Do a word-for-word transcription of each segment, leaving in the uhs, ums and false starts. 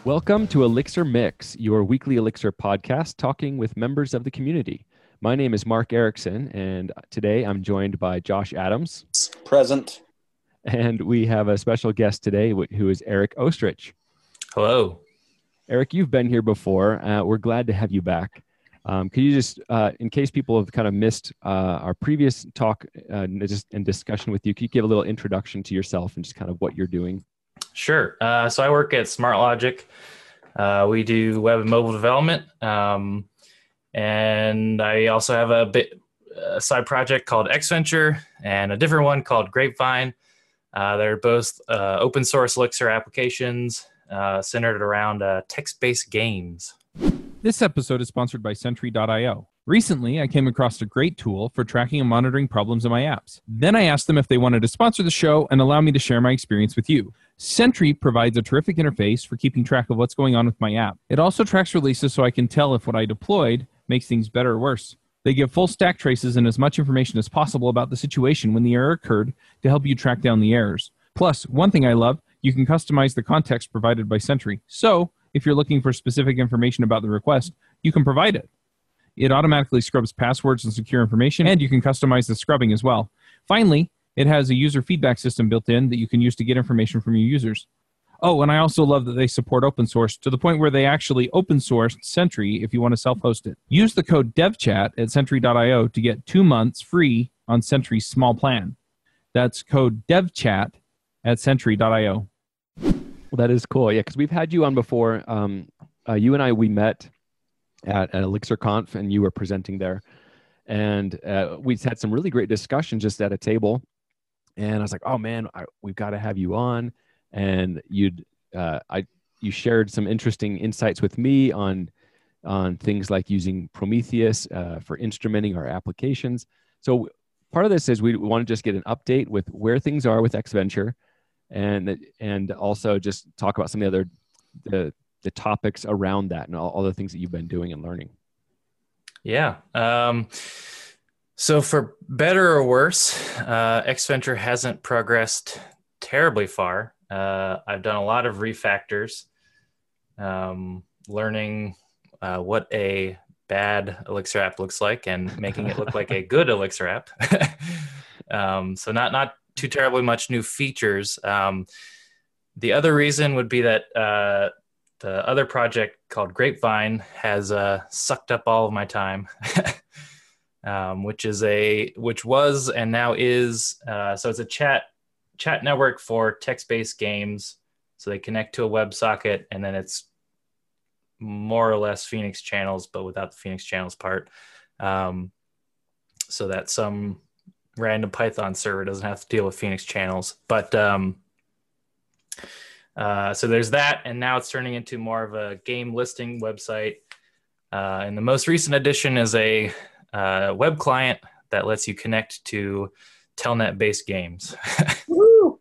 Welcome to Elixir Mix, your weekly Elixir podcast talking with members of the community. My name is Mark Erickson, and today I'm joined by Josh Adams. Present. And we have a special guest today who is Eric Ostrich. Hello. Eric, you've been here before. Uh, we're glad to have you back. Um, could you just, uh, in case people have kind of missed uh, our previous talk uh, just and discussion with you, could you give a little introduction to yourself and just kind of what you're doing? Sure. Uh, so I work at SmartLogic. Uh, we do web and mobile development. Um, and I also have a bit a side project called Xventure and a different one called Grapevine. Uh, they're both uh, open source Elixir applications uh, centered around uh, text-based games. This episode is sponsored by Sentry dot io. Recently, I came across a great tool for tracking and monitoring problems in my apps. Then I asked them if they wanted to sponsor the show and allow me to share my experience with you. Sentry provides a terrific interface for keeping track of what's going on with my app. It also tracks releases so I can tell if what I deployed makes things better or worse. They give full stack traces and as much information as possible about the situation when the error occurred to help you track down the errors. Plus, one thing I love, you can customize the context provided by Sentry. So, if you're looking for specific information about the request, you can provide it. It automatically scrubs passwords and secure information, and you can customize the scrubbing as well. Finally, it has a user feedback system built in that you can use to get information from your users. Oh, and I also love that they support open source to the point where they actually open sourced Sentry if you want to self-host it. Use the code DevChat at Sentry dot io to get two months free on Sentry's small plan. That's code DevChat at Sentry dot io. Well, that is cool. Yeah, because we've had you on before. Um, uh, you and I, we met at, at ElixirConf, and you were presenting there. And uh, we had some really great discussions just at a table. And I was like, oh, man, I, we've got to have you on. And you'd, uh, I, you shared some interesting insights with me on, on things like using Prometheus uh, for instrumenting our applications. So part of this is we want to just get an update with where things are with Xventure. And and also just talk about some of the other the the topics around that and all, all the things that you've been doing and learning. Yeah. Um, so for better or worse, uh, Xventure hasn't progressed terribly far. Uh, I've done a lot of refactors, um, learning uh, what a bad Elixir app looks like and making it look like a good Elixir app. um, so not not. too terribly much new features. Um, the other reason would be that uh, the other project called Grapevine has uh, sucked up all of my time, um, which is a which was and now is uh, so it's a chat chat network for text-based games. So they connect to a WebSocket, and then it's more or less Phoenix channels, but without the Phoenix channels part, um, so that some random Python server doesn't have to deal with Phoenix channels. But um, uh, so there's that, and now it's turning into more of a game listing website. Uh, and the most recent addition is a uh, web client that lets you connect to Telnet-based games. Woo!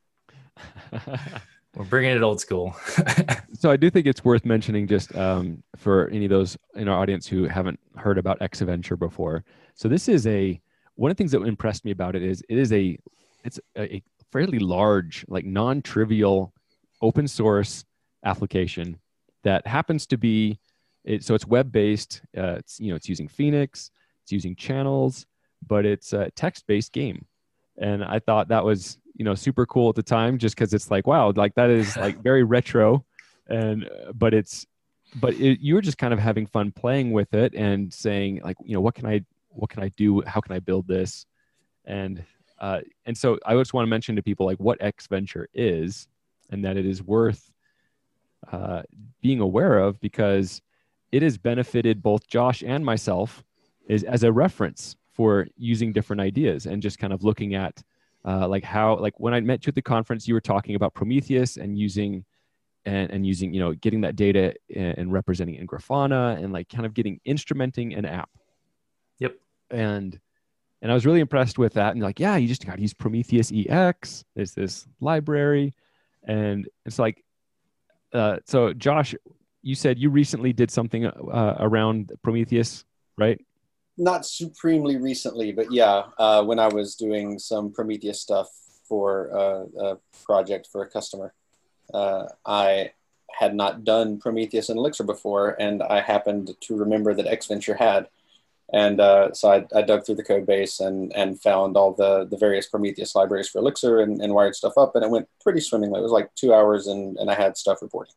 We're bringing it old school. So I do think it's worth mentioning just um, for any of those in our audience who haven't heard about Xventure before. So this is a One of the things that impressed me about it is it is a it's a fairly large, like non-trivial open source application that happens to be it. So it's web-based. Uh, it's you know it's using Phoenix, it's using channels, but it's a text-based game. And I thought that was you know super cool at the time, just because it's like wow, like that is like very retro, and but it's but it, you were just kind of having fun playing with it and saying like you know what can I what can I do? How can I build this? And uh, and so I just want to mention to people like what Xventure is, and that it is worth uh, being aware of because it has benefited both Josh and myself is as a reference for using different ideas and just kind of looking at uh, like how like when I met you at the conference, you were talking about Prometheus and using and, and using you know getting that data and, and representing it in Grafana and like kind of getting instrumenting an app. Yep. And and I was really impressed with that. And like, yeah, you just got to use Prometheus E X. There's this library. And it's like, uh, so Josh, you said you recently did something uh, around Prometheus, right? Not supremely recently, but yeah, uh, when I was doing some Prometheus stuff for uh, a project for a customer, uh, I had not done Prometheus and Elixir before, and I happened to remember that Xventure had. And uh, so I, I dug through the code base and, and found all the, the various Prometheus libraries for Elixir and, and wired stuff up, and it went pretty swimmingly. It was like two hours, and, and I had stuff reporting.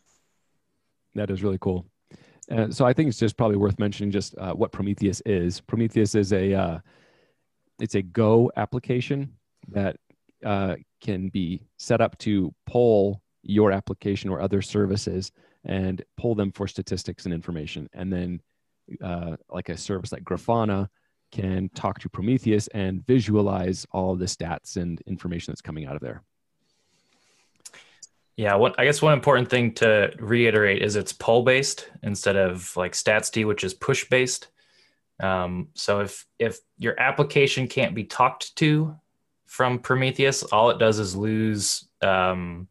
That is really cool. Uh, so I think it's just probably worth mentioning just uh, what Prometheus is. Prometheus is a uh, it's a Go application that uh, can be set up to poll your application or other services and pull them for statistics and information. And then uh, like a service like Grafana can talk to Prometheus and visualize all the stats and information that's coming out of there. Yeah, what I guess one important thing to reiterate is it's poll-based instead of like StatsD, which is push-based. Um, so if if your application can't be talked to from Prometheus, all it does is lose, um,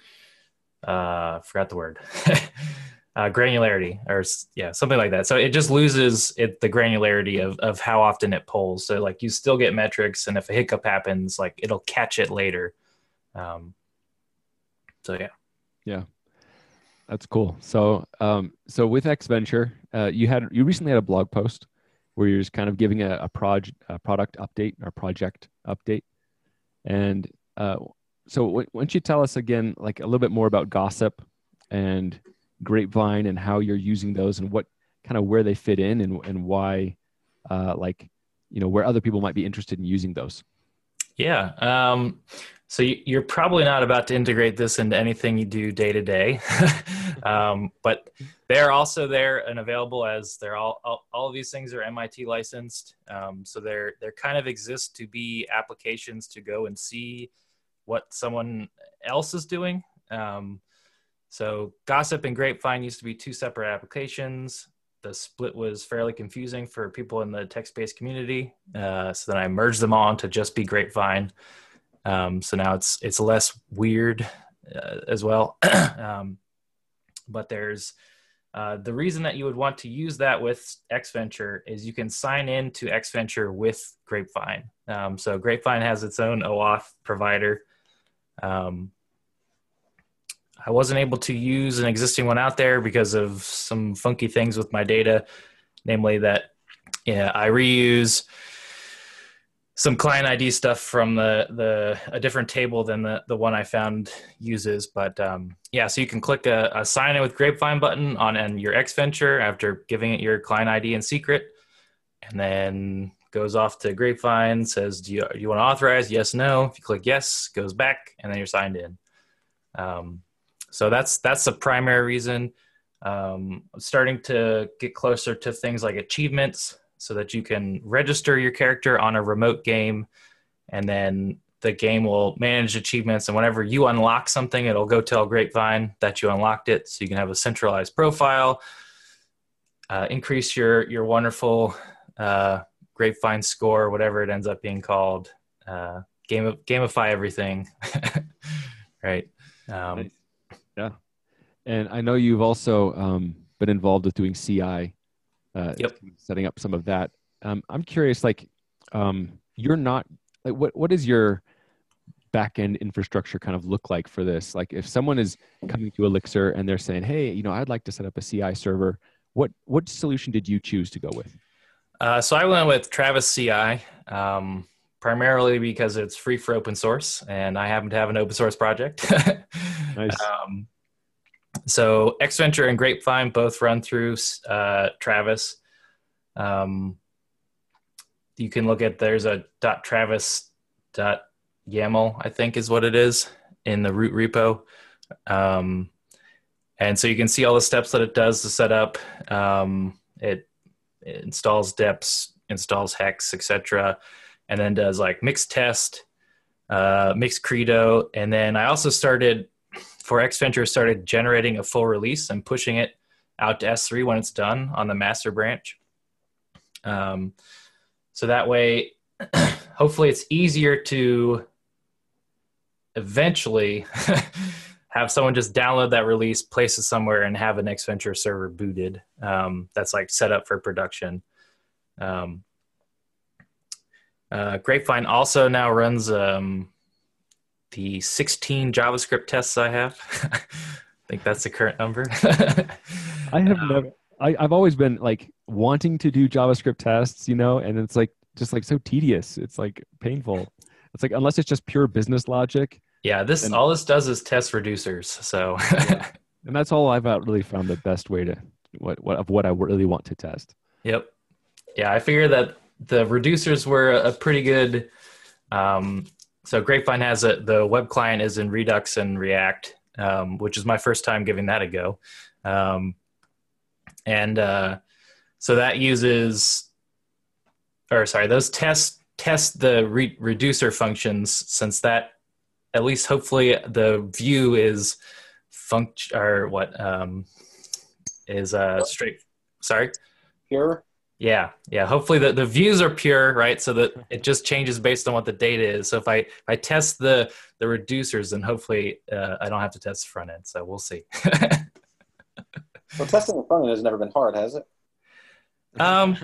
uh, forgot the word, uh, granularity, or yeah, something like that. So it just loses it the granularity of of how often it polls. So like you still get metrics, and if a hiccup happens, like it'll catch it later. Um, So yeah, yeah, that's cool. So, um, so with Xventure, uh, you had you recently had a blog post where you're just kind of giving a, a project a product update or project update, and uh, so w- why don't you tell us again, like a little bit more about Gossip and Grapevine and how you're using those and what kind of where they fit in and and why, uh, like you know, where other people might be interested in using those. Yeah. Um, so you, you're probably not about to integrate this into anything you do day to day, um, but they're also there and available as they're all, all, all of these things are M I T licensed. Um, so they're, they're kind of exist to be applications to go and see what someone else is doing. Um, so Gossip and Grapevine used to be two separate applications. The split was fairly confusing for people in the text-based community. Uh, so then I merged them all to just be Grapevine. Um, so now it's it's less weird uh, as well. um, but there's uh, the reason that you would want to use that with Xventure is you can sign in to Xventure with Grapevine. Um, so Grapevine has its own OAuth provider. Um, I wasn't able to use an existing one out there because of some funky things with my data, namely that yeah, I reuse some client I D stuff from the the a different table than the, the one I found uses. But um, yeah, so you can click a, a sign in with Grapevine button on and your Xventure after giving it your client I D and secret, and then goes off to Grapevine, says, do you, do you want to authorize? Yes, no. If you click yes, goes back, and then you're signed in. Um, So that's that's the primary reason. Um, I'm starting to get closer to things like achievements so that you can register your character on a remote game, and then the game will manage achievements. And whenever you unlock something, it'll go tell Grapevine that you unlocked it, so you can have a centralized profile, uh, increase your your wonderful uh, Grapevine score, whatever it ends up being called. Uh, game gamify everything, right? Um, Nice. Yeah. And I know you've also um, been involved with doing C I, uh, Yep. setting up some of that. Um, I'm curious, like, um, you're not, like, what, what does your back-end infrastructure kind of look like for this? Like, if someone is coming to Elixir and they're saying, hey, you know, I'd like to set up a C I server, what, what solution did you choose to go with? Uh, so I went with Travis C I, um, primarily because it's free for open source, and I happen to have an open source project. Nice. Um, so Xventure and Grapevine both run through uh, Travis. Um, you can look at, there's a .travis.yaml, I think is what it is, in the root repo. Um, and so you can see all the steps that it does to set up. Um, it, it installs deps, installs hex, et cetera, and then does like mixed test, uh, mixed credo. And then I also started, for Xventure, started generating a full release and pushing it out to S three when it's done on the master branch. Um, so that way, hopefully it's easier to eventually have someone just download that release, place it somewhere, and have an Xventure server booted. Um, that's like set up for production. Um, uh, Grapevine also now runs um, the sixteen JavaScript tests I have. think that's the current number. I have Um, never. I, I've always been like wanting to do JavaScript tests, you know, and it's like just like so tedious. It's like painful. It's like unless it's just pure business logic, yeah, this and all this does is test reducers. So yeah, and that's all I've out really found the best way to what what of what I really want to test. yep. Yeah, I figured that the reducers were a pretty good. Um, so Grapevine has a the web client is in Redux and React, um, which is my first time giving that a go. Um, and uh, so that uses, or sorry, those tests test the re- reducer functions, since that at least hopefully the view is function or what um, is uh, straight. Sorry. Pure. Yeah, yeah. Hopefully the, the views are pure, right? So that it just changes based on what the data is. So if I if I test the the reducers, then hopefully uh, I don't have to test the front end. So we'll see. Well, testing the front end has never been hard, has it? um,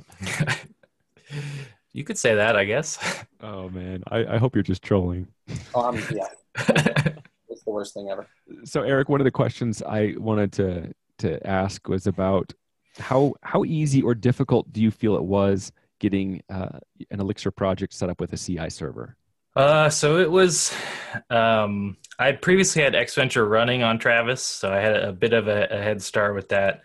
you could say that, I guess. Oh man, I, I hope you're just trolling. Oh, I'm, yeah. It's the worst thing ever. So Eric, one of the questions I wanted to to ask was about how how easy or difficult do you feel it was getting uh, an Elixir project set up with a C I server? Uh, so it was, um, I previously had Xventure running on Travis, so I had a bit of a, a head start with that.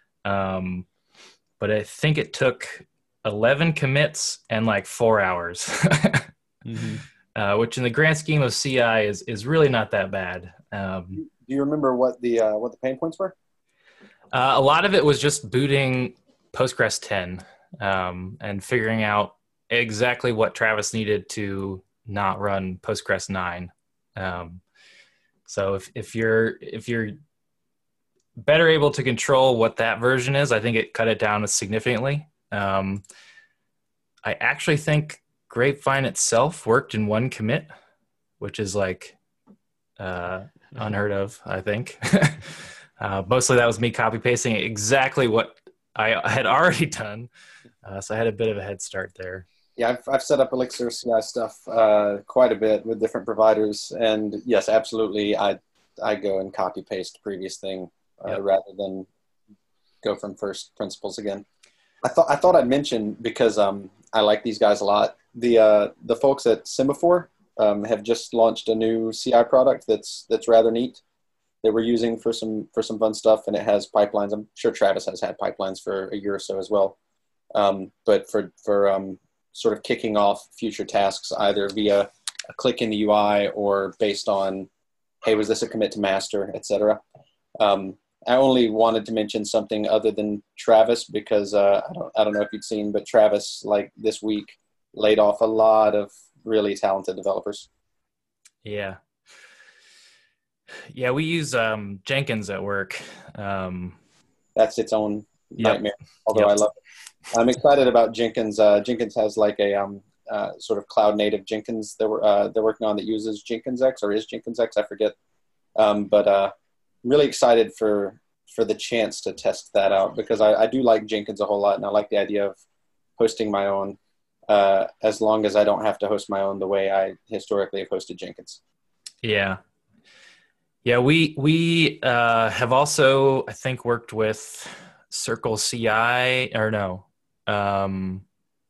Um, but I think it took eleven commits and like four hours, mm-hmm. uh, which in the grand scheme of C I is is really not that bad. Um, do you remember what the uh, what the pain points were? Uh, a lot of it was just booting Postgres ten um, and figuring out exactly what Travis needed to not run Postgres nine. Um, so if, if you're if you're better able to control what that version is, I think it cut it down significantly. Um, I actually think Grapevine itself worked in one commit, which is like uh, unheard of, I think. Uh, mostly that was me copy pasting exactly what I had already done. Uh, so I had a bit of a head start there. Yeah, I've, I've set up Elixir C I stuff uh, quite a bit with different providers. And yes, absolutely, I I go and copy paste previous thing uh, yep. rather than go from first principles again. I thought I thought I'd mention, because um, I like these guys a lot, the uh, the folks at Semaphore um, have just launched a new C I product that's that's rather neat. That we're using for some for some fun stuff, and it has pipelines. I'm sure Travis has had pipelines for a year or so as well. Um, but for for um, sort of kicking off future tasks, either via a click in the U I or based on, hey, was this a commit to master, et cetera. Um, I only wanted to mention something other than Travis because uh, I don't I don't know if you've seen, but Travis, like this week, laid off a lot of really talented developers. Yeah. Yeah, we use um, Jenkins at work. Um, That's its own yep. nightmare, although yep. I love it. I'm excited about Jenkins. Uh, Jenkins has like a um, uh, sort of cloud native Jenkins that we're, uh, they're working on that uses Jenkins X, or is Jenkins X, I forget. Um, but uh, really excited for for the chance to test that out, because I, I do like Jenkins a whole lot, and I like the idea of hosting my own, uh, as long as I don't have to host my own the way I historically have hosted Jenkins. Yeah. Yeah, we we uh, have also, I think, worked with Circle C I, or no, um,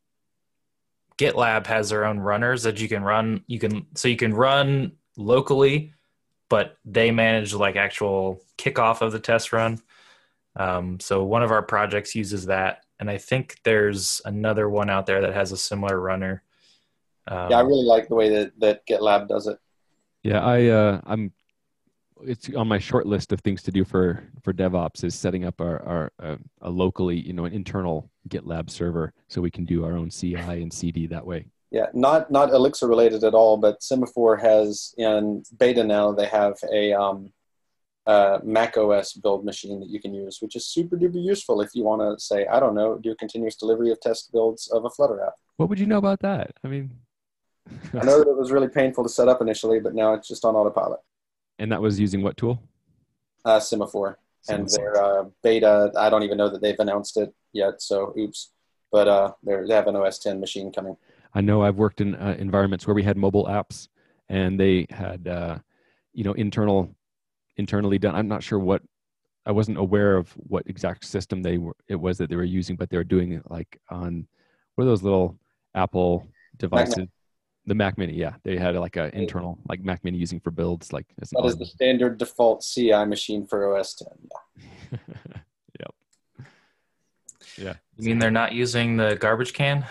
GitLab has their own runners that you can run. You can so you can run locally, but they manage like actual kickoff of the test run. Um, so one of our projects uses that, and I think there's another one out there that has a similar runner. Um, yeah, I really like the way that that GitLab does it. Yeah, I uh, I'm. It's on my short list of things to do for for DevOps is setting up our, our uh, a locally, you know, an internal GitLab server so we can do our own C I and C D that way. Yeah, not not Elixir related at all, but Semaphore has in beta now. They have a um, uh, Mac O S build machine that you can use, which is super duper useful if you want to say, I don't know, do continuous delivery of test builds of a Flutter app. What would you know about that? I mean, I know that it was really painful to set up initially, but now it's just on autopilot. And that was using what tool? Uh, Semaphore. Semaphore. And their uh, beta, I don't even know that they've announced it yet, so oops. But uh, they have an O S ten machine coming. I know I've worked in uh, environments where we had mobile apps, and they had, uh, you know, internal internally done. I'm not sure what, I wasn't aware of what exact system they were, it was that they were using, but they were doing it like on, what are those little Apple devices? Mac The Mac Mini, yeah. They had like an internal like Mac Mini using for builds. Like as an That is the standard default C I machine for O S ten. Yeah. Yep. Yeah. You mean they're not using the garbage can?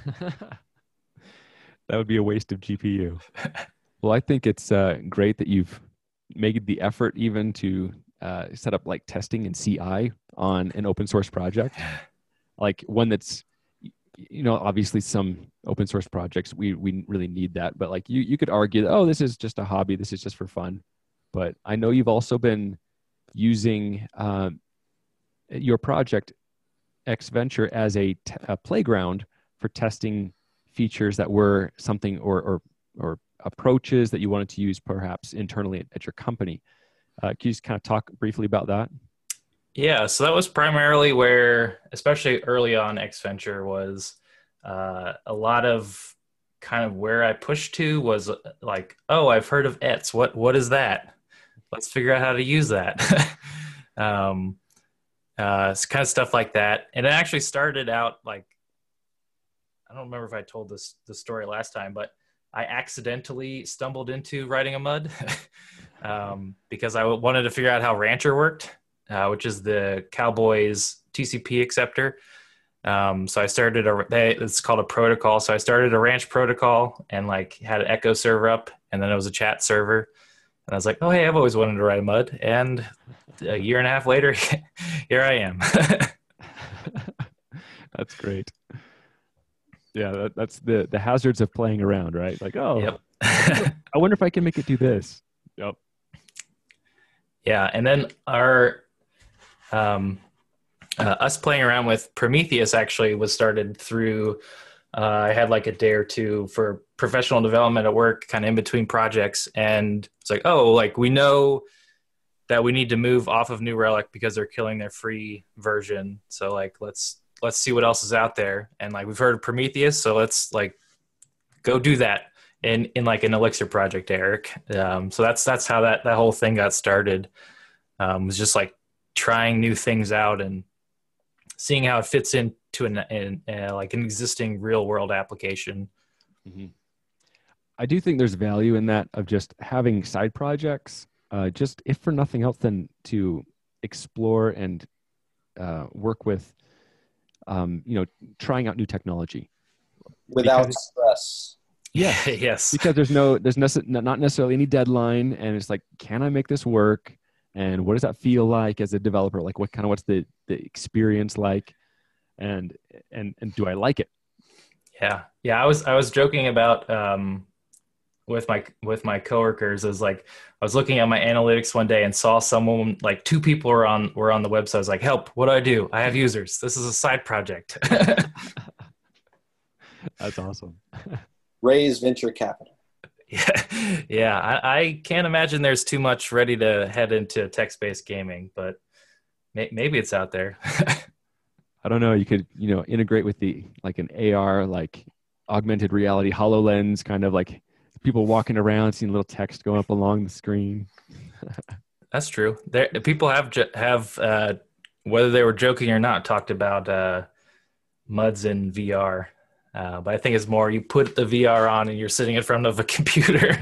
That would be a waste of G P U. Well, I think it's uh, great that you've made the effort even to uh, set up like testing and C I on an open source project, like one that's, you know, obviously some open source projects, we, we really need that, but like you, you could argue that, oh, this is just a hobby. This is just for fun. But I know you've also been using um, your project Xventure as a, t- a playground for testing features that were something or, or, or approaches that you wanted to use perhaps internally at, at your company. Uh, can you just kind of talk briefly about that? Yeah, so that was primarily where, especially early on, Xventure was uh, a lot of kind of where I pushed to was like, oh, I've heard of E T S. What what is that? Let's figure out how to use that. um, uh, it's kind of stuff like that, and it actually started out like, I don't remember if I told this the story last time, but I accidentally stumbled into writing a M U D um, because I wanted to figure out how Rancher worked. Uh, which is the Cowboys T C P acceptor. Um, so I started a, they, it's called a protocol. So I started a ranch protocol and like had an Echo server up, and then it was a chat server. And I was like, oh, hey, I've always wanted to write a M U D. And a year and a half later, here I am. That's great. Yeah, that, that's the, the hazards of playing around, right? Like, oh, Yep. I wonder if I can make it do this. Yep. Yeah. And then our, um, uh, us playing around with Prometheus actually was started through, uh, I had like a day or two for professional development at work, kind of in between projects. And it's like, oh, like we know that we need to move off of New Relic because they're killing their free version. So like, let's, let's see what else is out there. And like, we've heard of Prometheus, so let's like go do that in, in like an Elixir project, Eric. Um, so that's, that's how that, that whole thing got started. Um, was just like trying new things out and seeing how it fits into an, an uh, like an existing real world application. Mm-hmm. I do think there's value in that of just having side projects, uh, just if for nothing else than to explore and uh, work with, um, you know, trying out new technology without because, stress. Yeah. Yes. Because there's no, there's nece- not necessarily any deadline, and it's like, can I make this work? And what does that feel like as a developer? Like, what kind of what's the the experience like, and and and do I like it? Yeah, yeah. I was I was joking about um, with my with my coworkers is like I was looking at my analytics one day and saw someone like two people were on were on the website. I was like, help! What do I do? I have users. This is a side project. That's awesome. Raise venture capital. Yeah, yeah. I, I can't imagine there's too much ready to head into text-based gaming, but may, maybe it's out there. I don't know. You could, you know, integrate with the like an A R, like augmented reality HoloLens, kind of like people walking around, seeing little text go up along the screen. That's true. There, people have have uh, whether they were joking or not, talked about uh, M U Ds in V R. Uh, but I think it's more you put the V R on and you're sitting in front of a computer.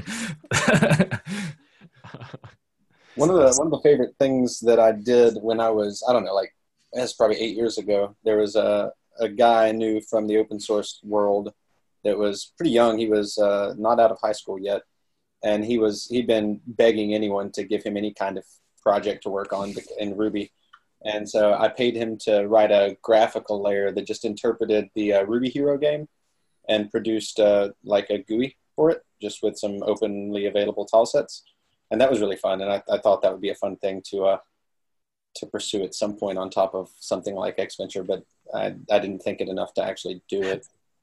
One of the one of the favorite things that I did when I was, I don't know, like it's probably eight years ago. There was a a guy I knew from the open source world that was pretty young. He was uh, not out of high school yet, and he was he'd been begging anyone to give him any kind of project to work on in Ruby. And so I paid him to write a graphical layer that just interpreted the uh, Ruby Hero game and produced uh, like a G U I for it, just with some openly available tile sets. And that was really fun. And I, I thought that would be a fun thing to uh, to pursue at some point on top of something like Xventure, but I, I didn't think it enough to actually do it.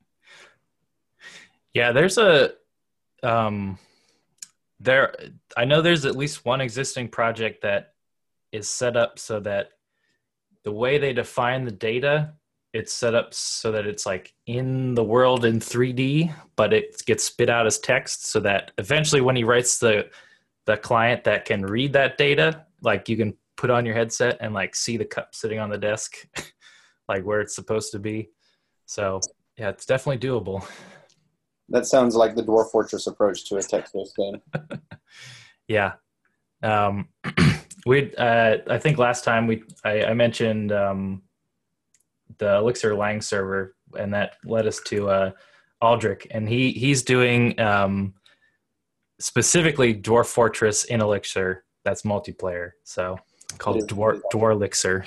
Yeah, there's a um, there. I know there's at least one existing project that is set up so that the way they define the data, it's set up so that it's like in the world in three D, but it gets spit out as text so that eventually when he writes the the client that can read that data. Like you can put on your headset and like see the cup sitting on the desk, like where it's supposed to be. So yeah, it's definitely doable. That sounds like the Dwarf Fortress approach to a text-based game. Yeah. Um, we, uh, I think last time we, I, I mentioned um, the Elixir Lang server, and that led us to uh, Aldrich, and he he's doing um, specifically Dwarf Fortress in Elixir. That's multiplayer, so called Dwar Dwarlixir.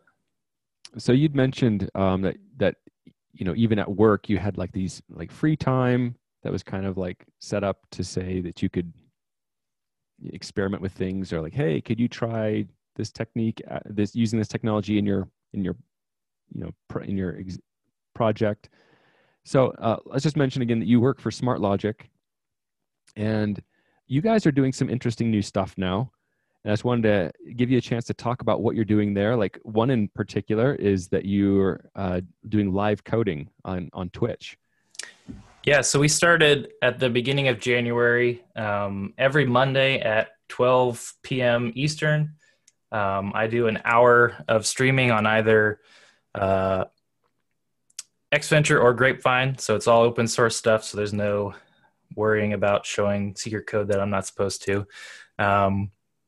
So you'd mentioned um, that that you know even at work you had like these like free time that was kind of like set up to say that you could experiment with things, or like, hey, could you try this technique, uh, this using this technology in your in your you know pr in your ex project. So uh, let's just mention again that you work for SmartLogic, and you guys are doing some interesting new stuff now. And I just wanted to give you a chance to talk about what you're doing there. Like one in particular is that you're uh, doing live coding on, on Twitch. Yeah, so we started at the beginning of January, um, every Monday at twelve P M Eastern. Um, I do an hour of streaming on either uh, Xventure or Grapevine. So it's all open source stuff. So there's no worrying about showing secret code that I'm not supposed to. Um,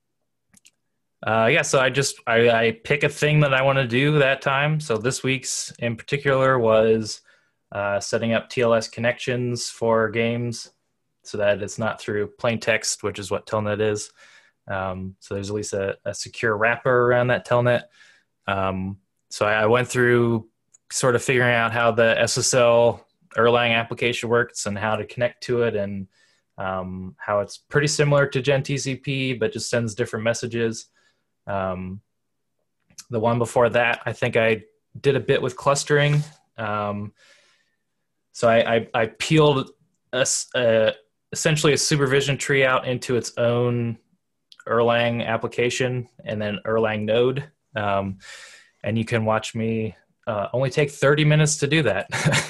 Uh, yeah, so I just, I, I pick a thing that I want to do that time. So this week's in particular was uh, setting up T L S connections for games so that it's not through plain text, which is what Telnet is. Um, so there's at least a, a secure wrapper around that Telnet. Um, so I, I went through sort of figuring out how the S S L Erlang application works and how to connect to it, and um, how it's pretty similar to GenTCP, but just sends different messages. Um, the one before that, I think I did a bit with clustering. Um, so I, I, I peeled a, a, essentially a supervision tree out into its own Erlang application and then Erlang node. Um, and you can watch me uh, only take thirty minutes to do that.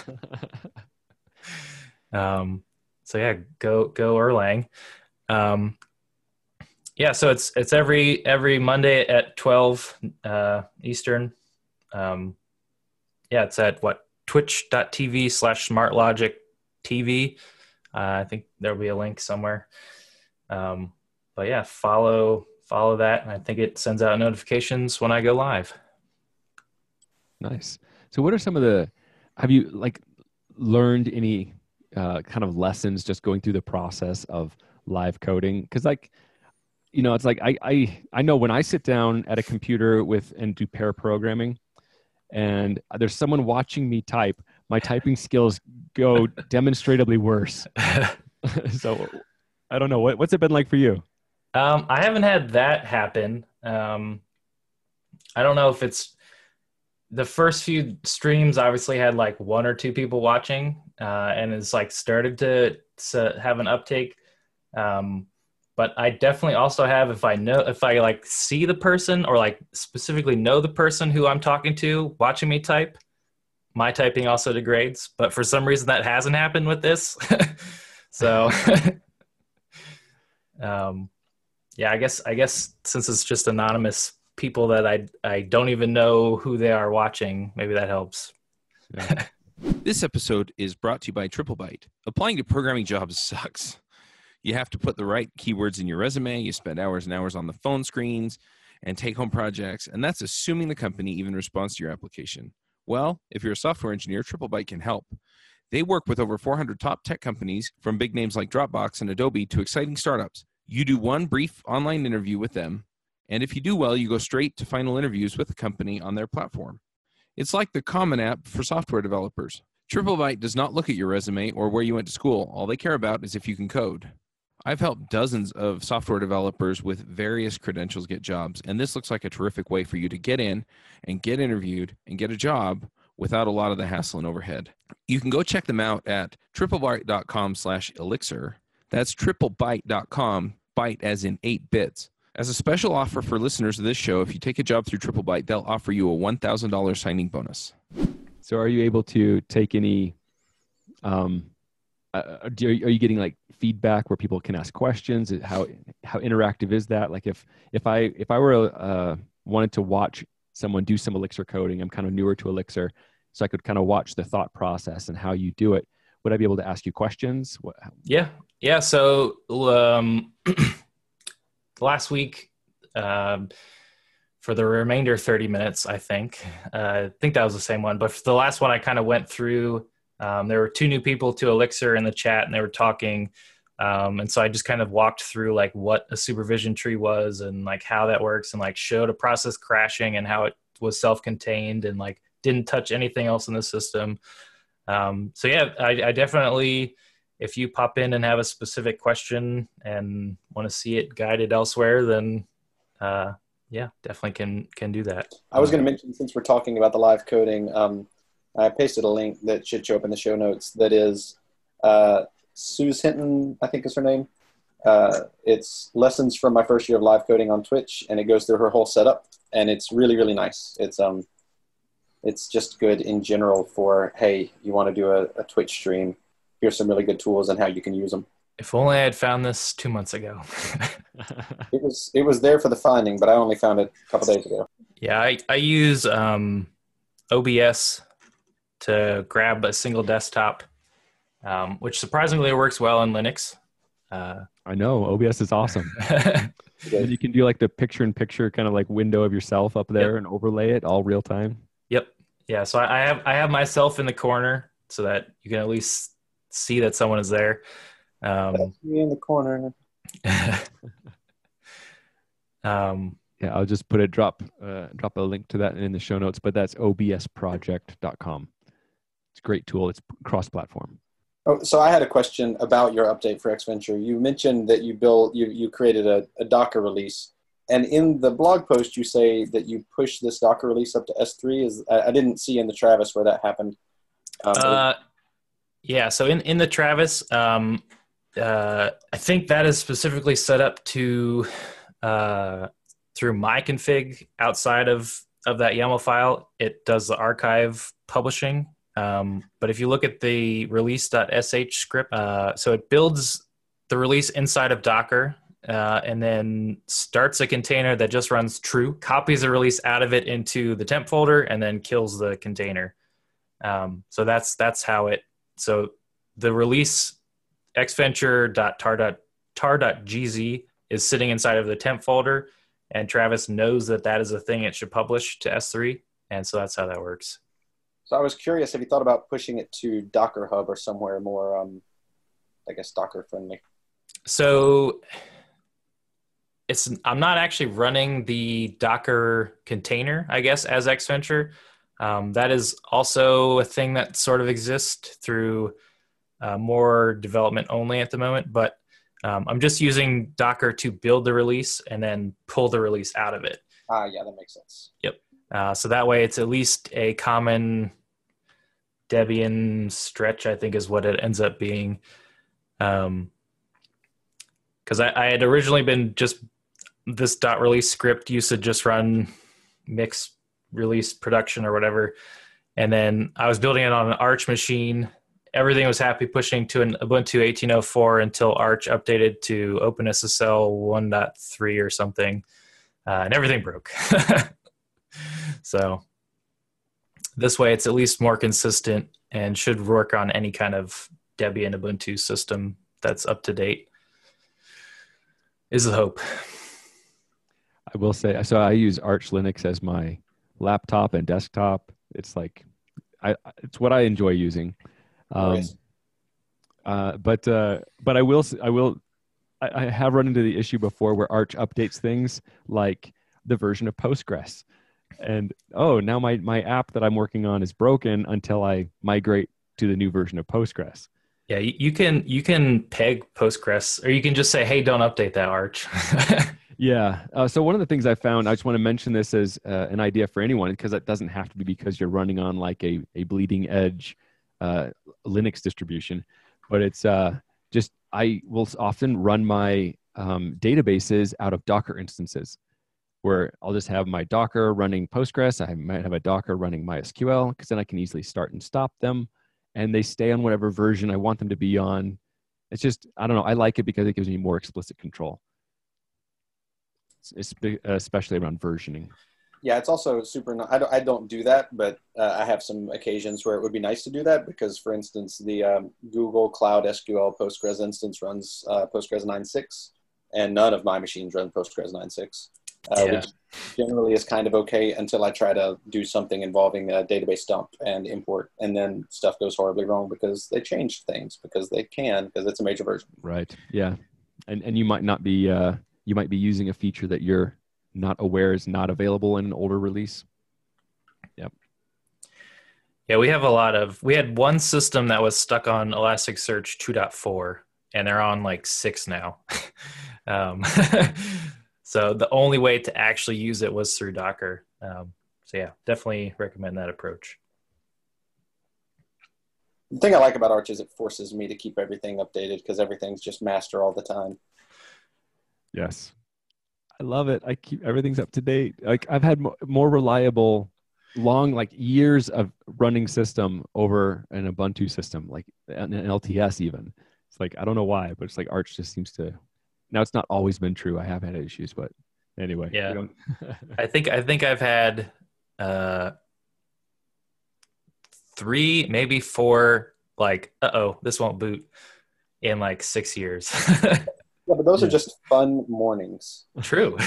um, so yeah, go, go Erlang. Um, Yeah, so it's it's every every Monday at twelve uh, Eastern. Um, yeah, it's at what twitch.tv slash smartlogic TV. Uh, I think there'll be a link somewhere. Um, but yeah, follow follow that, and I think it sends out notifications when I go live. Nice. So, what are some of the? Have you like learned any uh, kind of lessons just going through the process of live coding? Because like. You know, it's like I, I I know when I sit down at a computer with and do pair programming, and there's someone watching me type, my typing skills go demonstrably worse. So I don't know what what's it been like for you? Um, I haven't had that happen. Um, I don't know if it's the first few streams. Obviously, had like one or two people watching, uh, and it's like started to, to have an uptake. Um, But I definitely also have, if I know, if I like see the person or like specifically know the person who I'm talking to watching me type, my typing also degrades. But for some reason that hasn't happened with this. So, um, yeah, I guess, I guess since it's just anonymous people that I, I don't even know who they are watching, maybe that helps. Yeah. This episode is brought to you by TripleByte. Applying to programming jobs sucks. You have to put the right keywords in your resume. You spend hours and hours on the phone screens and take-home projects, and that's assuming the company even responds to your application. Well, if you're a software engineer, TripleByte can help. They work with over four hundred top tech companies, from big names like Dropbox and Adobe to exciting startups. You do one brief online interview with them, and if you do well, you go straight to final interviews with the company on their platform. It's like the Common App for software developers. TripleByte does not look at your resume or where you went to school. All they care about is if you can code. I've helped dozens of software developers with various credentials get jobs, and this looks like a terrific way for you to get in and get interviewed and get a job without a lot of the hassle and overhead. You can go check them out at triplebyte.com slash elixir. That's triplebyte dot com, byte as in eight bits. As a special offer for listeners of this show, if you take a job through TripleByte, they'll offer you a one thousand dollars signing bonus. So are you able to take any, um, uh, do, are you getting like feedback where people can ask questions? How how interactive is that? Like if if I if I were uh, wanted to watch someone do some Elixir coding, I'm kind of newer to Elixir, so I could kind of watch the thought process and how you do it. Would I be able to ask you questions? What, yeah, yeah. So um, last week, um, for the remainder thirty minutes, I think, uh, I think that was the same one. But for the last one, I kind of went through. Um, there were two new people to Elixir in the chat, and they were talking. Um, and so I just kind of walked through like what a supervision tree was and like how that works, and like showed a process crashing and how it was self-contained and like didn't touch anything else in the system. Um, so yeah, I, I definitely, if you pop in and have a specific question and want to see it guided elsewhere, then uh, yeah, definitely can can do that. I was going to mention, since we're talking about the live coding, um, I pasted a link that should show up in the show notes that is uh, Suze Hinton, I think is her name. Uh, it's lessons from my first year of live coding on Twitch, and it goes through her whole setup, and it's really, really nice. It's um, it's just good in general for, hey, you want to do a, a Twitch stream, here's some really good tools and how you can use them. If only I had found this two months ago. It was it was there for the finding, but I only found it a couple days ago. Yeah, I, I use um, O B S to grab a single desktop, um, which surprisingly works well in Linux. Uh, I know, O B S is awesome. And you can do like the picture-in-picture kind of like window of yourself up there, yep, and overlay it all real time. Yep. Yeah. So I have I have myself in the corner so that you can at least see that someone is there. Um, That's me in the corner. um, yeah, I'll just put a drop uh, drop a link to that in the show notes. But that's O B S project dot com. It's a great tool. It's cross-platform. Oh, so I had a question about your update for Xventure. You mentioned that you built, you, you created a, a Docker release, and in the blog post you say that you pushed this Docker release up to S three. Is I, I didn't see in the Travis where that happened. Um, uh, yeah. So in in the Travis, um, uh, I think that is specifically set up to uh, through my config outside of of that YAML file. It does the archive publishing. Um, but if you look at the release.sh script, uh, so it builds the release inside of Docker, uh, and then starts a container that just runs true, copies the release out of it into the temp folder, and then kills the container. Um, so that's that's how it. So the release xventure.tar.tar.gz is sitting inside of the temp folder, and Travis knows that that is a thing it should publish to S three, and so that's how that works. So I was curious if you thought about pushing it to Docker Hub or somewhere more, um, I guess, Docker friendly. So it's I'm not actually running the Docker container, I guess, as Xventure. Um, that is also a thing that sort of exists through uh, more development only at the moment. But um, I'm just using Docker to build the release and then pull the release out of it. Ah, yeah, that makes sense. Yep. Uh, so that way it's at least a common Debian stretch, I think is what it ends up being. Um, because I, I had originally been just this dot release script used to just run mix release production or whatever. And then I was building it on an Arch machine. Everything was happy pushing to an Ubuntu eighteen oh four until Arch updated to OpenSSL one point three or something. Uh, and everything broke. So this way it's at least more consistent and should work on any kind of Debian Ubuntu system that's up to date, is the hope. I will say, so I use Arch Linux as my laptop and desktop. It's like, I it's what I enjoy using. Um, Nice. uh, but uh, but I will I will I, I have run into the issue before where Arch updates things like the version of Postgres. And oh, now my, my app that I'm working on is broken until I migrate to the new version of Postgres. Yeah, you, you can you can peg Postgres, or you can just say, "Hey, don't update that, Arch." Yeah. Uh, so one of the things I found, I just want to mention this as uh, an idea for anyone, because it doesn't have to be because you're running on like a, a bleeding edge uh, Linux distribution, but it's uh, just I will often run my um, databases out of Docker instances, where I'll just have my Docker running Postgres. I might have a Docker running MySQL, because then I can easily start and stop them. and they stay on whatever version I want them to be on. It's just, I don't know. I like it because it gives me more explicit control, it's, it's, especially around versioning. Yeah, it's also super, I don't, I don't do that, but uh, I have some occasions where it would be nice to do that because, for instance, the um, Google Cloud S Q L Postgres instance runs uh, Postgres nine point six, and none of my machines run Postgres nine point six, uh, Yeah. which generally is kind of okay until I try to do something involving a database dump and import, and then stuff goes horribly wrong because they changed things, because they can, because it's a major version. Right. Yeah. And and you might not be, uh, you might be using a feature that you're not aware is not available in an older release. Yep. Yeah, we have a lot of, we had one system that was stuck on Elasticsearch two point four, and they're on like six now. um, so the only way to actually use it was through Docker. Um, so yeah, definitely recommend that approach. The thing I like about Arch is it forces me to keep everything updated because everything's just master all the time. Yes. I love it. I keep everything's up to date. Like I've had mo- more reliable, long, like years of running system over an Ubuntu system, like an L T S even. It's like, I don't know why, but it's like Arch just seems to, now it's not always been true. I have had issues, but anyway. Yeah. we don't- I think, I think I've had uh, three, maybe four, like, uh-oh, this won't boot in like six years. Yeah, but those Yeah. are just fun mornings. True.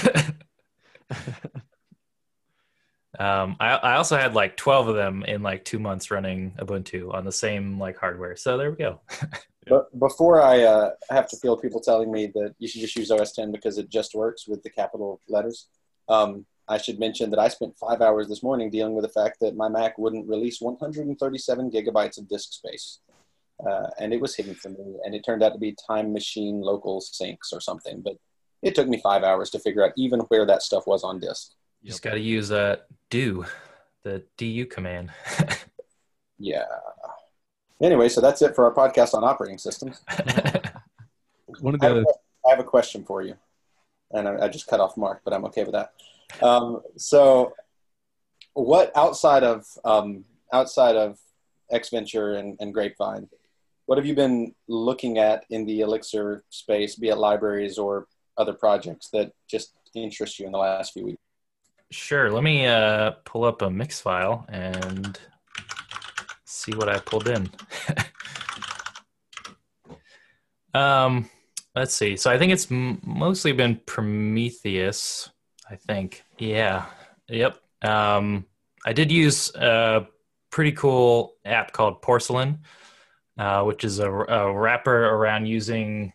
um, I, I also had like twelve of them in like two months running Ubuntu on the same like hardware. So there we go. But before I uh, have to feel people telling me that you should just use O S ten because it just works with the capital letters, um, I should mention that I spent five hours this morning dealing with the fact that my Mac wouldn't release one hundred thirty-seven gigabytes of disk space. Uh, and it was hidden from me, and it turned out to be Time Machine local syncs or something. But it took me five hours to figure out even where that stuff was on disk. You just got to use uh, do, the D U command. Yeah. Anyway, so that's it for our podcast on operating systems. One of I have, the a, I have a question for you, and I, I just cut off Mark, but I'm okay with that. Um, so, what outside of um, outside of Xventure and, and Grapevine, what have you been looking at in the Elixir space, be it libraries or other projects that just interest you in the last few weeks? Sure. Let me uh, pull up a mix file and see what I pulled in. um, let's see. So I think it's m- mostly been Prometheus, I think. Yeah. Yep. Um, I did use a pretty cool app called Porcelain, uh, which is a, a wrapper around using,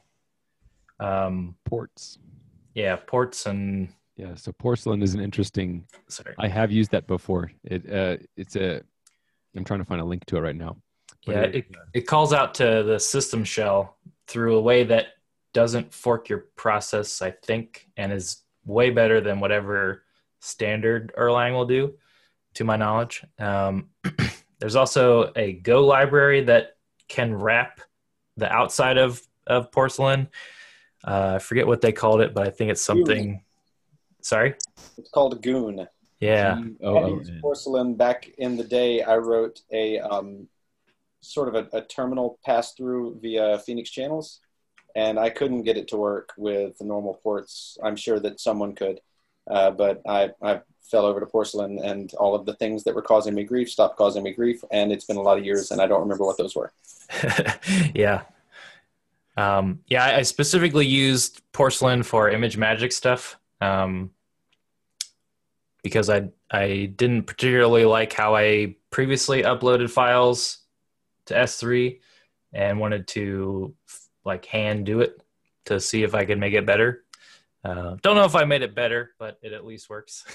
um, ports. yeah, ports and, Yeah. So Porcelain is an interesting, sorry. I have used that before. It uh, It's a, I'm trying to find a link to it right now. But Yeah, it- it, it calls out to the system shell through a way that doesn't fork your process, I think, and is way better than whatever standard Erlang will do, to my knowledge. Um, there's also a Go library that can wrap the outside of, of Porcelain. Uh, I forget what they called it, but I think it's something. Sorry? It's called Goon. Yeah. G I O O used N. Porcelain back in the day. I wrote a um, sort of a, a terminal pass-through via Phoenix channels, and I couldn't get it to work with the normal ports. I'm sure that someone could, uh, but I, I fell over to Porcelain, and all of the things that were causing me grief stopped causing me grief, and it's been a lot of years, and I don't remember what those were. yeah. Um, yeah, I specifically used Porcelain for ImageMagick stuff um, because I I didn't particularly like how I previously uploaded files to S three and wanted to like hand do it to see if I could make it better. Uh, don't know if I made it better, but it at least works.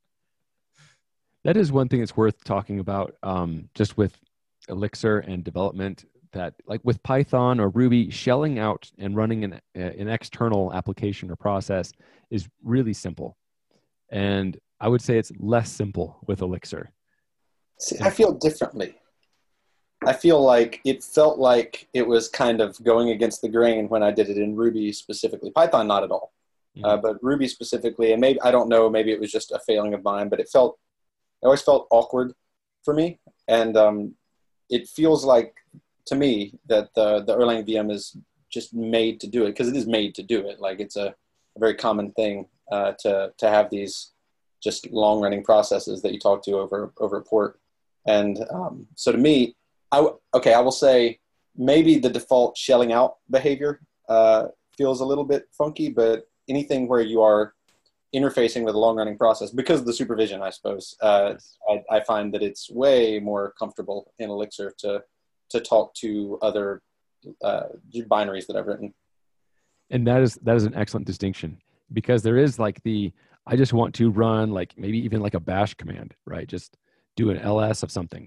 That is one thing that's worth talking about, um, just with Elixir and development, that like with Python or Ruby, shelling out and running an, uh, an external application or process is really simple. And I would say it's less simple with Elixir. See, I feel differently. I feel like it felt like it was kind of going against the grain when I did it in Ruby specifically. Python, not at all. Mhm. Uh, but Ruby specifically, and maybe, I don't know, maybe it was just a failing of mine, but it felt, it always felt awkward for me. And um, it feels like to me that the the Erlang V M is just made to do it, because it is made to do it. Like it's a, a very common thing uh, to to have these just long running processes that you talk to over over a port. And um, so to me, I w- okay, I will say maybe the default shelling out behavior uh, feels a little bit funky, but anything where you are interfacing with a long running process, because of the supervision, I suppose, uh, I, I find that it's way more comfortable in Elixir to to talk to other uh, binaries that I've written. And that is that is an excellent distinction, because there is like the, I just want to run like maybe even like a bash command, right? Just do an L S of something.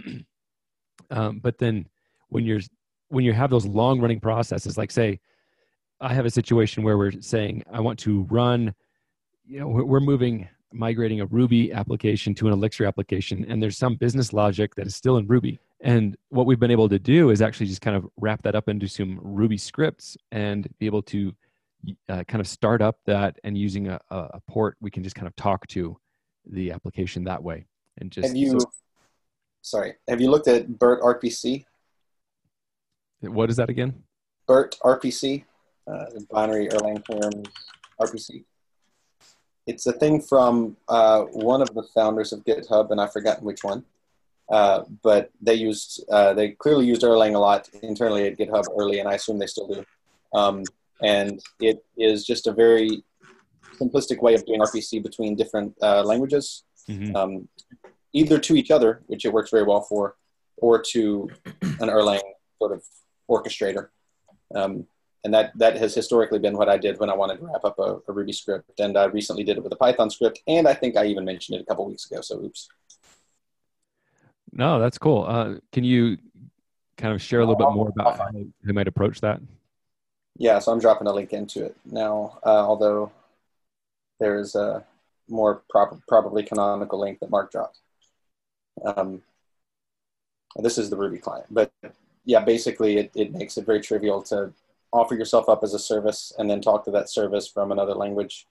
um, but then when you're when you have those long running processes, like say, I have a situation where we're saying I want to run, you know, we're we're moving, migrating a Ruby application to an Elixir application, and there's some business logic that is still in Ruby. And what we've been able to do is actually just kind of wrap that up into some Ruby scripts and be able to uh, kind of start up that, and using a, a port, we can just kind of talk to the application that way. And just have you, so, sorry, have you looked at BERT R P C? What is that again? BERT R P C, uh, binary Erlang terms R P C. It's a thing from uh, one of the founders of GitHub, and I've forgotten which one. Uh, but they used, uh, they clearly used Erlang a lot internally at GitHub early, and I assume they still do. Um, and it is just a very simplistic way of doing R P C between different uh, languages, mm-hmm. um, either to each other, which it works very well for, or to an Erlang sort of orchestrator. Um, and that, that has historically been what I did when I wanted to wrap up a, a Ruby script. And I recently did it with a Python script, and I think I even mentioned it a couple weeks ago, so oops. No, that's cool. Uh, can you kind of share a little bit more about how they might approach that? Yeah, so I'm dropping a link into it now, uh, although there is a more prob- probably canonical link that Mark dropped. Um, this is the Ruby client. But yeah, basically it, it makes it very trivial to offer yourself up as a service and then talk to that service from another language.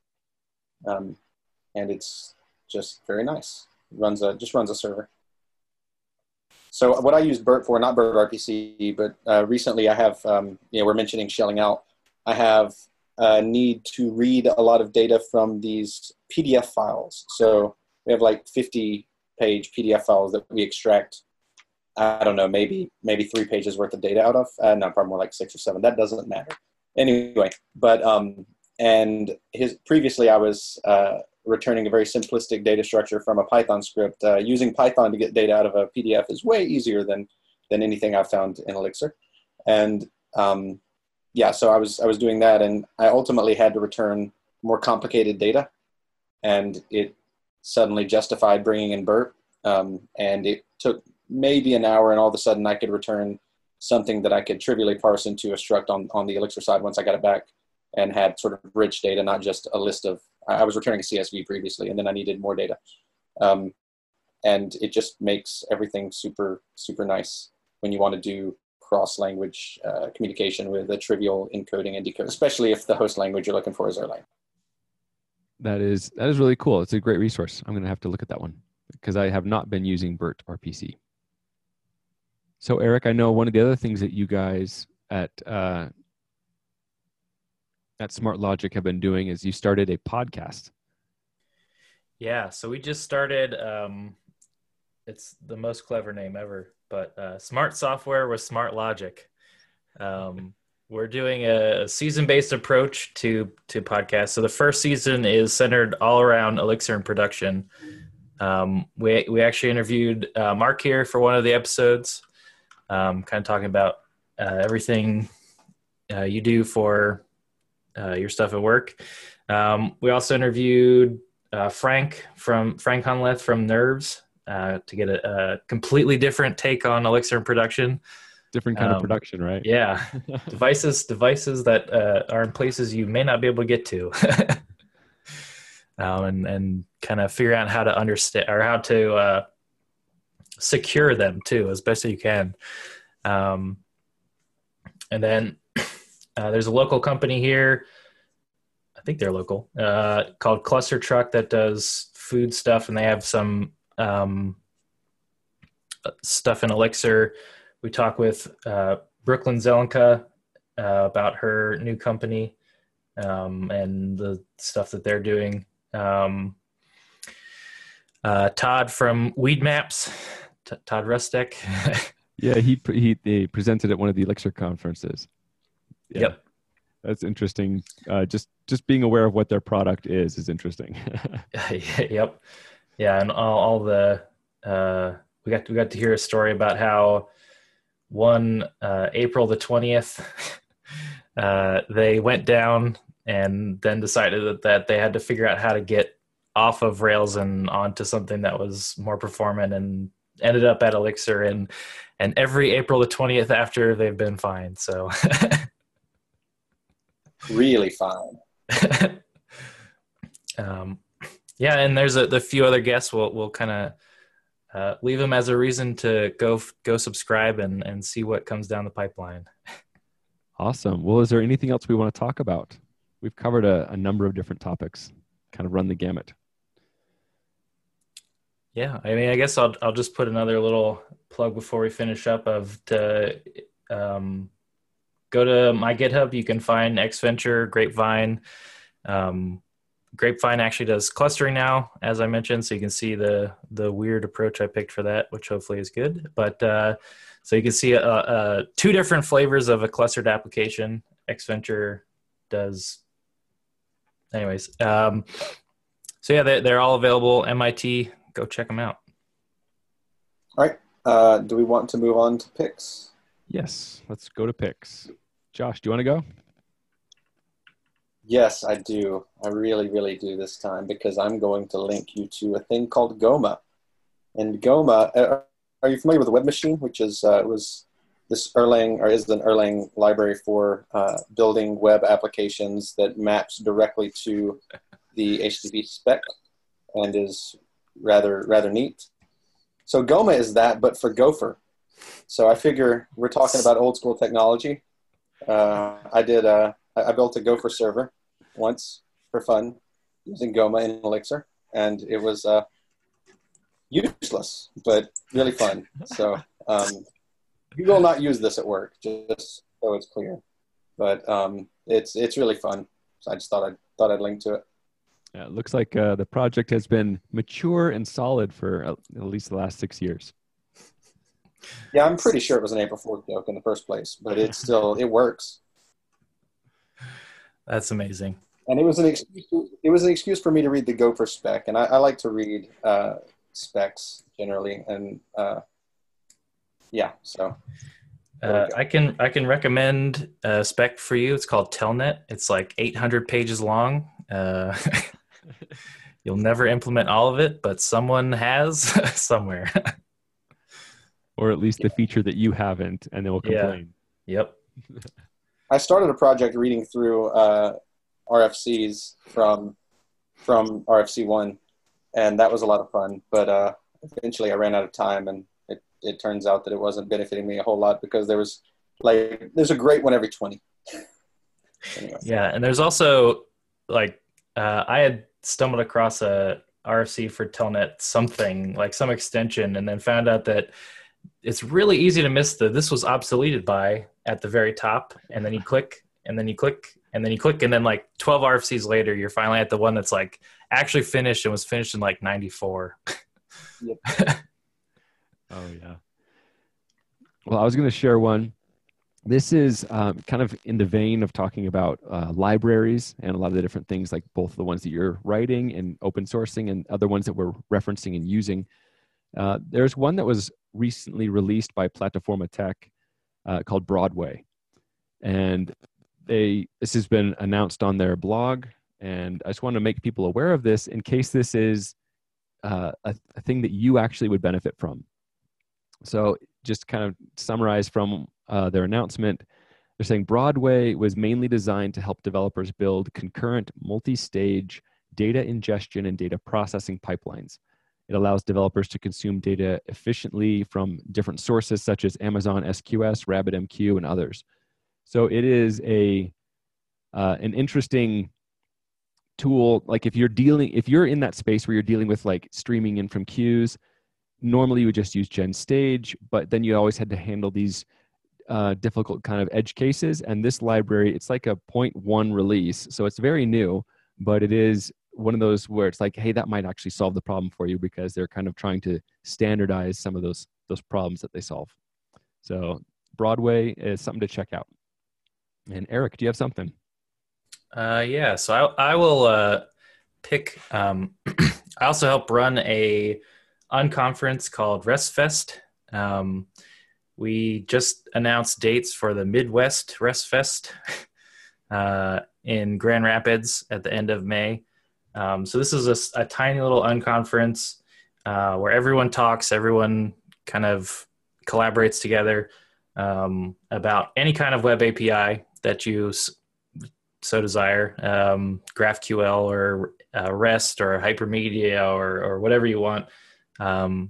Um, and it's just very nice. It runs a, just runs a server. So what I use BERT for, not BERT R P C, but uh, recently I have, um, you know, we're mentioning shelling out. I have a need to read a lot of data from these P D F files. So we have like fifty page P D F files that we extract, I don't know, maybe maybe three pages worth of data out of. Uh, no, probably more like six or seven. That doesn't matter. Anyway, but, um, and his previously I was uh, returning a very simplistic data structure from a Python script. Uh, using Python to get data out of a P D F is way easier than than anything I've found in Elixir. And um, yeah, so I was I was doing that, and I ultimately had to return more complicated data, and it suddenly justified bringing in BERT. Um, and it took maybe an hour, and all of a sudden I could return something that I could trivially parse into a struct on on the Elixir side once I got it back, and had sort of rich data, not just a list of. I was returning a C S V previously, and then I needed more data. Um, and it just makes everything super, super nice when you want to do cross-language uh, communication with a trivial encoding and decoding, especially if the host language you're looking for is Erlang. That is, that is really cool. It's a great resource. I'm going to have to look at that one because I have not been using BERT R P C. So Eric, I know one of the other things that you guys at uh, at Smart Logic have been doing is you started a podcast. Yeah, so we just started, um, it's the most clever name ever, but uh, Smart Software with Smart Logic. Um, we're doing a, a season-based approach to, to podcasts. So the first season is centered all around Elixir and production. Um, we, we actually interviewed uh, Mark here for one of the episodes, um, kind of talking about uh, everything uh, you do for Uh, your stuff at work. Um, we also interviewed uh, Frank from Frank Hunleth from Nerves uh, to get a, a completely different take on Elixir in production. Different kind um, of production, right? Yeah, devices uh, that uh, are in places you may not be able to get to, um, and and kind of figure out how to understand or how to uh, secure them too as best as you can. Um, and then. Uh, there's a local company here, I think they're local, uh, called Cluster Truck that does food stuff, and they have some um, stuff in Elixir. We talk with uh, Brooklyn Zelenka uh, about her new company um, and the stuff that they're doing. Um, uh, Todd from Weed Maps, T- Todd Rustek. Yeah, he, he he presented at one of the Elixir conferences. Yeah, Yep. That's interesting. Uh, just just being aware of what their product is is interesting. Yep. Yeah, and all, all the uh, we got we got to hear a story about how one uh, April the twentieth uh, they went down and then decided that, that they had to figure out how to get off of Rails and onto something that was more performant, and ended up at Elixir, and and every April the twentieth after they've been fine. So really fine. um, yeah, and there's a the few other guests. We'll we'll kind of uh, leave them as a reason to go go subscribe and and see what comes down the pipeline. Awesome. Well, is there anything else we want to talk about? We've covered a, a number of different topics, kind of run the gamut. Yeah, I mean, I guess I'll I'll just put another little plug before we finish up of to um, go to my GitHub. You can find Xventure, Grapevine. Um, Grapevine actually does clustering now, as I mentioned, so you can see the the weird approach I picked for that, which hopefully is good. But uh, so you can see uh, uh, two different flavors of a clustered application. Xventure does, anyways. Um, so yeah, they're, they're all available. M I T. Go check them out. All right. Uh, do we want to move on to picks? Yes, let's go to picks. Josh, do you want to go? Yes, I do. I really, really do this time, because I'm going to link you to a thing called Goma. And Goma, uh, are you familiar with Web Machine, which is uh, was this Erlang, or is an Erlang library for uh, building web applications that maps directly to the H T T P spec and is rather rather neat. So Goma is that, but for Gopher. So I figure we're talking about old school technology. Uh, I did. Uh, I built a Gopher server once for fun using Goma in Elixir, and it was uh, useless, but really fun. So um, you will not use this at work, just so it's clear. But um, it's it's really fun. So I just thought I'd thought I'd link to it. Yeah, it looks like uh, the project has been mature and solid for at least the last six years. Yeah, I'm pretty sure it was an April Fool's joke in the first place, but it still, it works. That's amazing. And it was an excuse, it was an excuse for me to read the Gopher spec, and I, I like to read uh, specs generally, and uh, yeah, so. Uh, I can I can recommend a spec for you. It's called Telnet. It's like eight hundred pages long. Uh, you'll never implement all of it, but someone has somewhere. Or at least the feature that you haven't, and they will complain. Yeah. Yep. I started a project reading through uh, R F Cs from from R F C one, and that was a lot of fun. But uh, eventually I ran out of time, and it, it turns out that it wasn't benefiting me a whole lot, because there was like there's a great one every twenty. Anyway. Yeah, and there's also like uh, I had stumbled across a R F C for Telnet something, like some extension, and then found out that it's really easy to miss the this was obsoleted by at the very top, and then you click, and then you click, and then you click, and then like twelve R F Cs later, you're finally at the one that's like actually finished and was finished in like ninety-four. Yep. Oh, yeah. Well, I was going to share one. This is um, kind of in the vein of talking about uh, libraries and a lot of the different things, like both the ones that you're writing and open sourcing and other ones that we're referencing and using. Uh, there's one that was recently released by Plataforma Tech uh, called Broadway. And they this has been announced on their blog. And I just want to make people aware of this in case this is uh, a, a thing that you actually would benefit from. So just kind of summarize from uh, their announcement, they're saying Broadway was mainly designed to help developers build concurrent multi-stage data ingestion and data processing pipelines. It allows developers to consume data efficiently from different sources such as Amazon S Q S, RabbitMQ, and others. So it is a uh, an interesting tool. Like if you're dealing, if you're in that space where you're dealing with like streaming in from queues, normally you would just use GenStage, but then you always had to handle these uh, difficult kind of edge cases. And this library, it's like a point one release. So it's very new, but it is one of those where it's like, hey, that might actually solve the problem for you, because they're kind of trying to standardize some of those, those problems that they solve. So Broadway is something to check out. And Eric, do you have something? Uh, yeah, so I, I will uh, pick, um, I also help run a unconference called RESTfest. Um, we just announced dates for the Midwest RESTfest uh, in Grand Rapids at the end of May. Um, so this is a, a tiny little unconference uh, where everyone talks, everyone kind of collaborates together um, about any kind of web A P I that you so desire, um, GraphQL or uh, REST or Hypermedia or, or whatever you want. Um,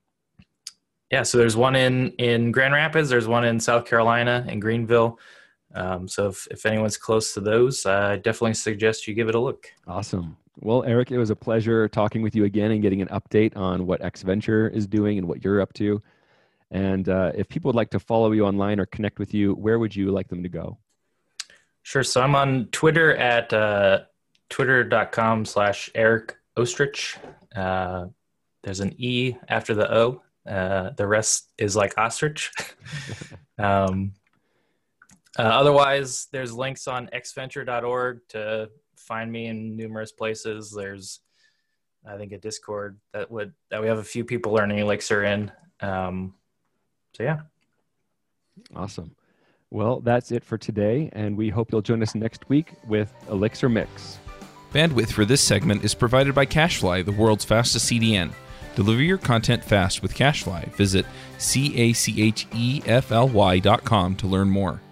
yeah, so there's one in, in Grand Rapids, there's one in South Carolina, in Greenville. Um, so if, if anyone's close to those, uh, I definitely suggest you give it a look. Awesome. Well, Eric, it was a pleasure talking with you again and getting an update on what Xventure is doing and what you're up to. And uh, if people would like to follow you online or connect with you, where would you like them to go? Sure. So I'm on Twitter at uh, twitter.com slash Eric Ostrich. Uh, there's an E after the O. Uh, the rest is like ostrich. um, uh, otherwise, there's links on xventure dot org to find me in numerous places. There's, I think, a Discord that would that we have a few people learning Elixir in. Um, so yeah. Awesome. Well, that's it for today, and we hope you'll join us next week with Elixir Mix. Bandwidth for this segment is provided by CacheFly, the world's fastest C D N. Deliver your content fast with CacheFly. Visit C A C H E F L Y dot com to learn more.